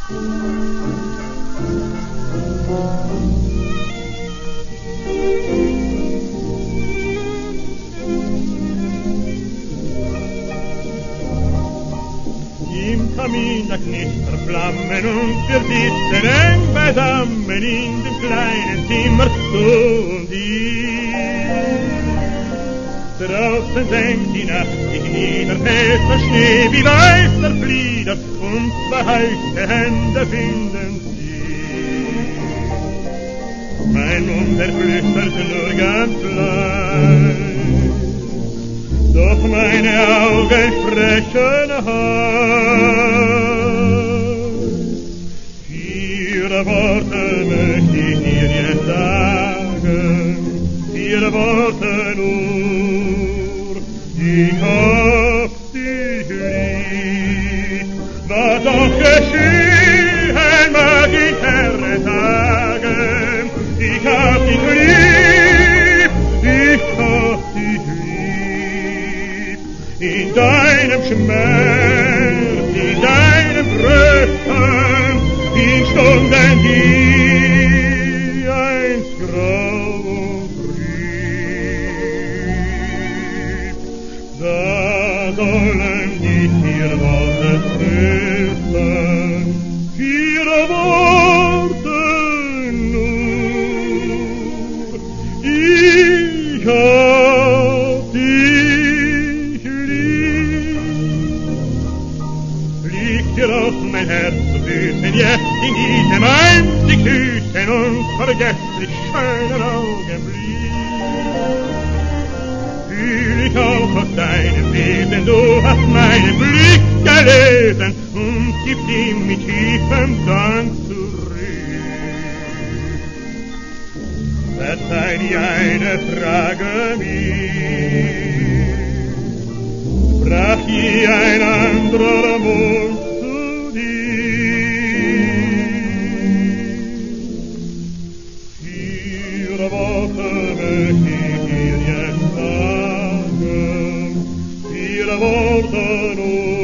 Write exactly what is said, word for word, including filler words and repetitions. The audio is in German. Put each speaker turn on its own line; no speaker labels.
Im Kamin da knistern Flammen und wir sitzen eng beisammen in dem kleinen Zimmer, du und ich. Draußen senkt die Nacht sich nieder, fällt der Schnee wie weißer Flieder und zwei heiße Hände finden sich. Mein Mund, der flüstert nur ganz leise, doch meine Augen sprechen heiß. Vier Worte möchte ich dir jetzt sagen, vier Worte nur. Ich hab dich lieb, was auch geschehen mag ich gerne sagen. Ich hab dich lieb, ich hab dich lieb. In deinem Schmerz, in deinem Brüsten, in Stunden, die einst grau und trüb, da sollen die vier Worte trösten, vier Worte nur. Ich hab dich lieb. Liegt dir auf mein Herz zu Füßen, jetzt in diesem einzig süßen und vergesslich schönen Augenblick. Fühl ich auch aus deinem Wesen, du hast meinen Blick gelesen und gibst ihm mit tiefem Dank zurück. Verzeih die eine Frage mir, sprach je ein anderer Mund zu dir. Vier Worte möchte ich dir jetzt sagen, vier Worte nur.